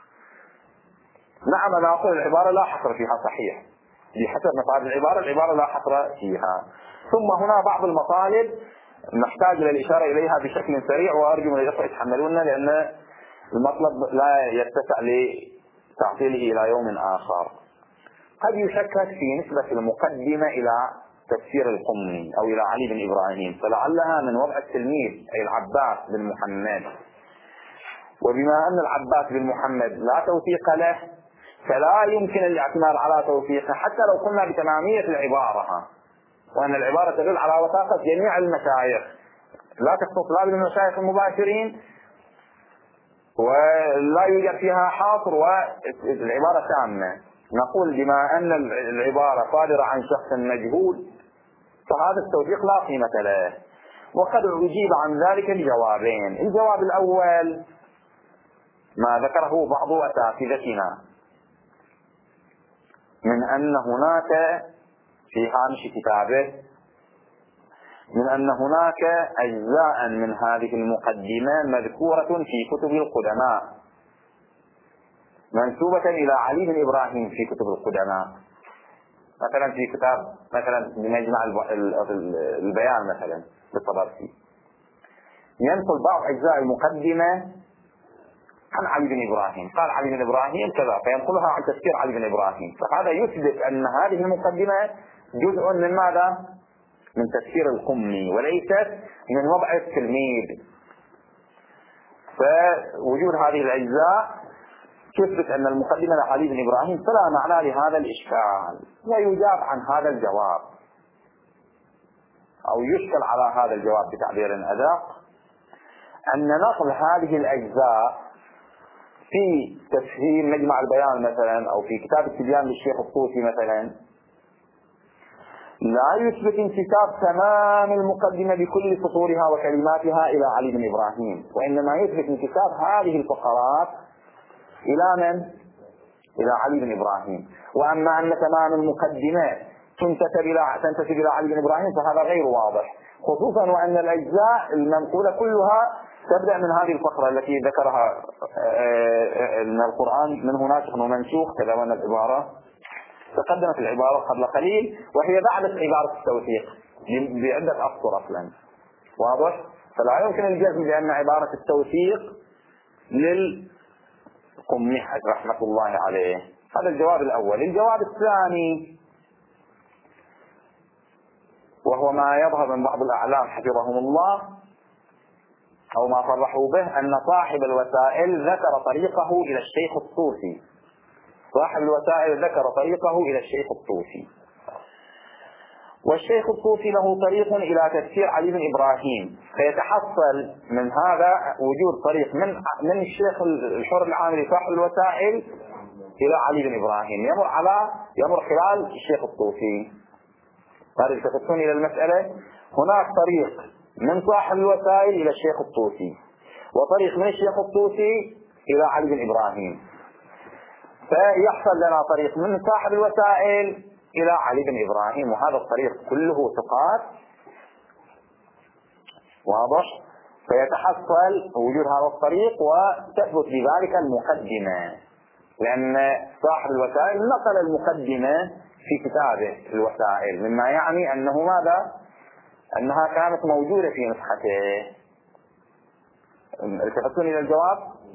نعم، أنا أقول العبارة لا حصر فيها صحيح، بحسب مفاد العبارة لا حصر فيها. ثم هنا بعض المطالب نحتاج إلى الإشارة إليها بشكل سريع، وأرجو من الإخوة يتحملوننا لأن المطلب لا يتسع لتعطيله إلى يوم آخر. قد يشكك في نسبة المقدمة إلى تفسير القمي أو إلى علي بن إبراهيم، فلعلها من وضع التلميذ أي العباس بن محمد، وبما أن العباس بن محمد لا توثيق له فلا يمكن الاعتماد على توثيقه حتى لو قلنا بتمامية العبارة، وأن العبارة تدل على وثاقة جميع المشايخ لا تخصص لا بالمشايخ المباشرين ولا يوجد فيها حاصر والعبارة تامة. نقول بما أن العبارة صادرة عن شخص مجهول فهذا التوثيق لا قيمة له. وقد أجيب عن ذلك بجوابين. الجواب الأول ما ذكره بعض أساتذتنا من أن هناك في هامش كتابه من أن هناك أجزاء من هذه المقدمة مذكورة في كتب القدماء منسوبة إلى علي بن إبراهيم في كتب القدماء، مثلا في كتاب مثلا بمجمع البيان مثلا للطبرسي ينقل بعض أجزاء المقدمة عن علي بن إبراهيم، قال علي بن إبراهيم كذا فينقلها عن تفسير علي بن إبراهيم، فهذا يثبت أن هذه المقدمة جزء من ماذا؟ من تفسير القمي وليست من وضع التلميذ. فوجود هذه الأجزاء تثبت أن المقدمة لعلي بن إبراهيم فلا معنى لهذا الإشكال، ويجاب عن هذا الجواب أو يشكل على هذا الجواب بتعبير أدق أن نقل هذه الأجزاء في تفسير مجمع البيان مثلا أو في كتاب التبيان للشيخ الطوسي مثلا لا يثبت انتساب تمام المقدمة بكل سطورها وكلماتها إلى علي بن إبراهيم، وإنما يثبت انتساب هذه الفقرات إلى من؟ إلى علي بن إبراهيم. وأما أن تمام المقدمة تنتسب إلى علي بن إبراهيم فهذا غير واضح، خصوصا وأن الأجزاء المنقولة كلها تبدأ من هذه الفقرة التي ذكرها من القرآن منه ناسخ ومنسوخ كذا، وأن العبارة تقدمت العبارة قبل قليل وهي بعد عبارة التوثيق بعدة أسطر أصلا. واضح؟ فلا يمكن الجزم بأن عبارة التوثيق للقمي رحمة الله عليه. هذا الجواب الأول. الجواب الثاني وهو ما يظهر من بعض الأعلام حفظهم الله أو ما صرحوا به أن صاحب الوسائل ذكر طريقه إلى الشيخ الطوسي. صاحب الوسائل ذكر طريقه إلى الشيخ الطوسي، والشيخ الطوسي له طريق إلى تفسير علي بن إبراهيم، فيتحصل من هذا وجود طريق من الشيخ الحر العاملي صاحب الوسائل إلى علي بن إبراهيم يمر خلال الشيخ الطوسي. هذا التفتون إلى المسألة. هناك طريق من صاحب الوسائل إلى الشيخ الطوسي وطريق من الشيخ الطوسي إلى علي بن إبراهيم، فيحصل لنا طريق من صاحب الوسائل إلى علي بن إبراهيم، وهذا الطريق كله ثقات. واضح؟ فيتحصل وجود هذا الطريق وتثبت بذلك المقدمة، لأن صاحب الوسائل نقل المقدمة في كتابه الوسائل، مما يعني أنه ماذا؟ أنها كانت موجودة في نسخته. التفتون إلى الجواب.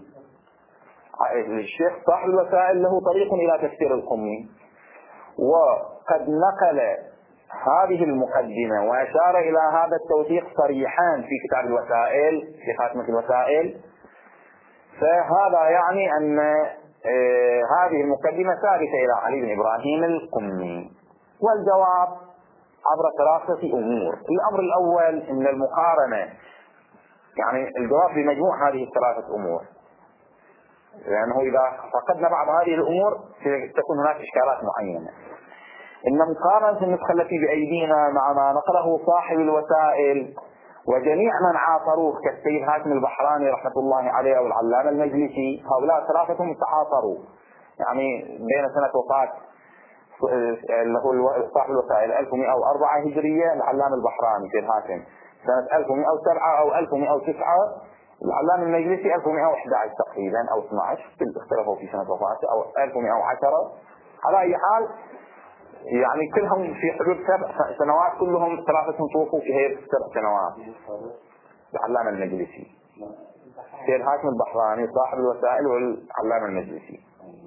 الشيخ صاحب الوسائل له طريق إلى تفسير القمي، وقد نقل هذه المقدمة وأشار إلى هذا التوثيق صريحا في كتاب الوسائل في خاتمة الوسائل، فهذا يعني أن هذه المقدمة ثابتة إلى علي بن إبراهيم القمي. والجواب عبر 3 أمور. الأمر الأول أن المقارنة، يعني الجواب بمجموع هذه 3 أمور، لأنه إذا فقدنا بعض هذه الأمور تكون هناك إشكالات معينة. إن مقارنة النسخة التي بأيدينا مع ما نقله صاحب الوسائل وجميع من عاصروه كالسيد هاشم البحراني رحمة الله عليه أو العلامة المجلسي، هؤلاء 3 تعاصروا، يعني بين سنة وفاة اللي هو صاحب الوسائل 1104 هجرية، العلامة البحراني سيد هاشم سنة 1107 أو 1109، العلامة المجلسي 1111 تقريبا أو 12، اختلفوا في سنة وفاته، أو 1110. على أي حال يعني كلهم في حدود 7 سنوات، كلهم 3 توفوا في هذه 7 سنوات. العلامة المجلسي سيد هاشم البحراني صاحب الوسائل والعلامة المجلسي.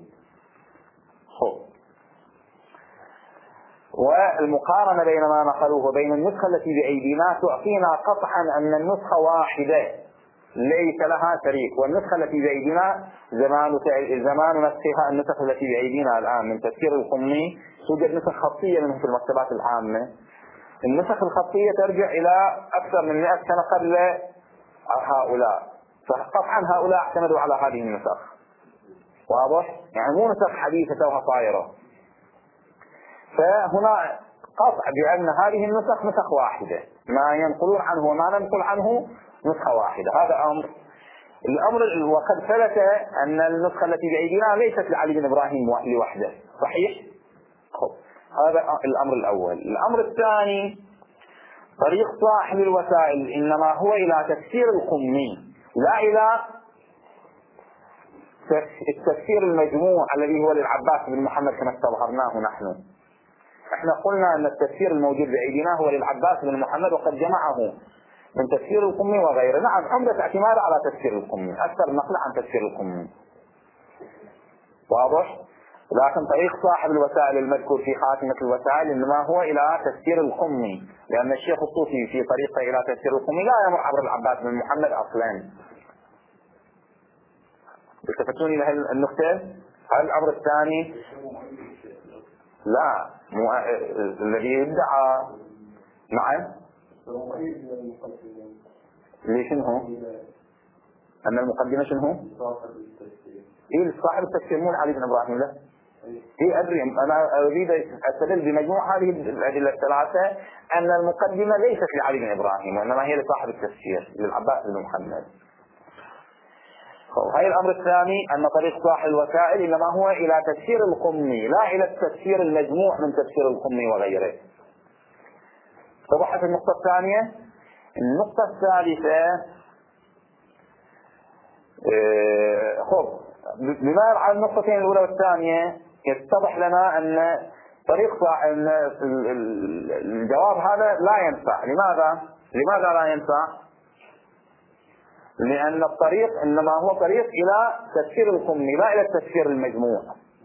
والمقارنة بين ما نقلوه وبين النسخة التي بأيدينا تعطينا قطعا أن النسخة واحدة ليس لها شريك، والنسخة التي بأيدينا زمان نسخها النسخ التي بأيدينا الآن من تفسير القمي توجد نسخ خطية منه في المكتبات العامة. النسخ الخطية ترجع إلى أكثر من 100 سنة قبل هؤلاء، فقطعا هؤلاء اعتمدوا على هذه النسخ. واضح؟ يعني مو نسخ حديثة توها طائرة. فهنا قطع بأن هذه النسخ نسخ واحدة، ما ينقلون عنه وما ننقل عنه نسخة واحدة. هذا أمر. الأمر وقد ثبت أن النسخة التي بأيدينا ليست لعلي بن إبراهيم لوحده، صحيح؟ هذا الأمر الأول. الأمر الثاني، طريق صاحب الوسائل إنما هو إلى تفسير القمي، لا إلى التفسير المجموع الذي هو للعباس بن محمد كما استظهرناه نحن. احنا قلنا أن التفسير الموجود بأيدينا هو للعباس بن محمد، وقد جمعه من تفسير القمي وغيره. نعم، عمدة اعتماد على تفسير القمي، أكثر نقل عن تفسير القمي. واضح؟ لكن طريق صاحب الوسائل المذكور في خاتمة الوسائل إنما هو إلى تفسير القمي، لأن الشيخ الطوسي في طريقه إلى تفسير القمي لا يمر عبر العباس بن محمد أصلا. التفتون إلى النقطة. هذا الأمر الثاني. لا، الذي يدعى. نعم. ليش هو؟ أن المقدمة شنو؟ إيه صاحب التفسير مو علي بن إبراهيم. لا إيه أدري، أنا أريد أستدل بمجموع هذه الأدلة ال3 أن المقدمة ليست لعلي بن إبراهيم، وإنما هي لصاحب التفسير للعباس بن محمد. هاي الأمر الثاني، أن طريق صاحب الوسائل إنما هو إلى تفسير القمي، لا إلى التفسير المجموع من تفسير القمي وغيره. وضحت النقطة الثانية. النقطة الثالثة، بما على النقطتين الأولى والثانية يتضح لنا أن طريق الجواب هذا لا ينفع. لماذا لا ينفع؟ لأن الطريق إنما هو طريق إلى تفسير القمي لا إلى التفسير المجموع.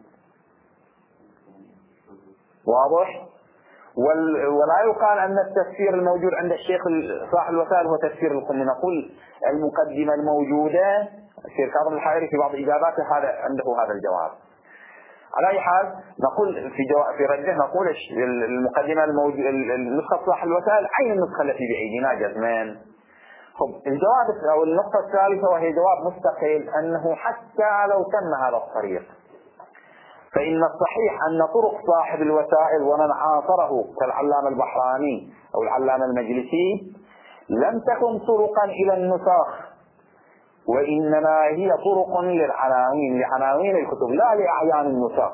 واضح؟ ولا يقال أن التفسير الموجود عند الشيخ صاحب الوسائل هو تفسير القمي. نقول المقدمة الموجودة، الشيخ كاظم الحائري في بعض إجاباته هذا عنده هذا الجواب. على أي حال نقول في رده نقول المقدمة النسخة صاحب الوسائل عين النسخة التي بأيدينا جزمان. الجواب أو النقطة الثالثة وهي جواب مستقل، أنه حتى لو تم هذا الطريق فإن الصحيح أن طرق صاحب الوسائل ومن عاصره كالعلامة البحراني أو العلامة المجلسي لم تكن طرقا إلى النساخ، وإنما هي طرق لعناوين الكتب لا لأعيان النساخ.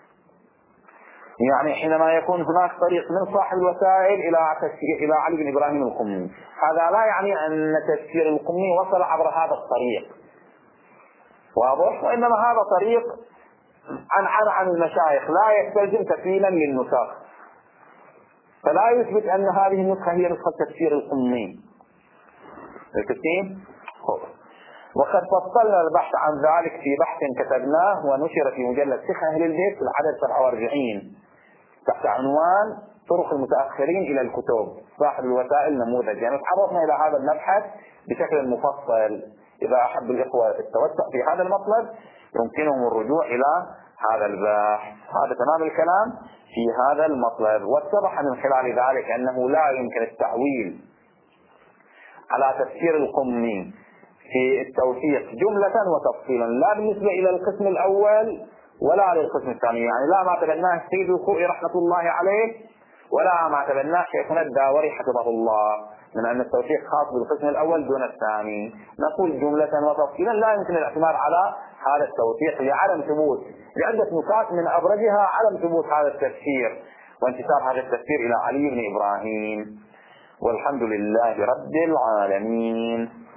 يعني حينما يكون هناك طريق من صاحب الوسائل إلى علي بن إبراهيم القمي، هذا لا يعني أن تفسير القمي وصل عبر هذا الطريق. واضح؟ وإنما هذا طريق عن المشايخ لا يستلزم تكوينا للنسخ، فلا يثبت أن هذه النسخة هي نسخة تفسير القمي. وقد فصلنا البحث عن ذلك في بحث كتبناه ونشر في مجلة فقه أهل البيت في العدد 47 تحت عنوان طرق المتأخرين إلى الكتب، صاحب الوسائل نموذج. يعني تعرضنا إلى هذا المبحث بشكل مفصل. إذا أحب الإخوة التوسع في هذا المطلب يمكنهم الرجوع إلى هذا البحث. هذا تمام الكلام في هذا المطلب. واتضح من خلال ذلك أنه لا يمكن التعويل على تفسير القمي في التوثيق جملة وتفصيلا، لا بالنسبة إلى القسم الأول ولا للقسم الثاني. يعني لا ما تبناه السيد الخوئي رحمة الله عليه ولا ما تبناه شيخنا الداوري حفظه الله، من أن التوثيق خاص بالقسم الأول دون الثاني. نقول جملة وتفصيلا لا يمكن الاعتماد على هذا التوثيق لعدم ثبوت، لعدة نكات من أبرزها عدم ثبوت هذا التفسير وانتشار هذا التفسير إلى علي بن إبراهيم. والحمد لله رب العالمين.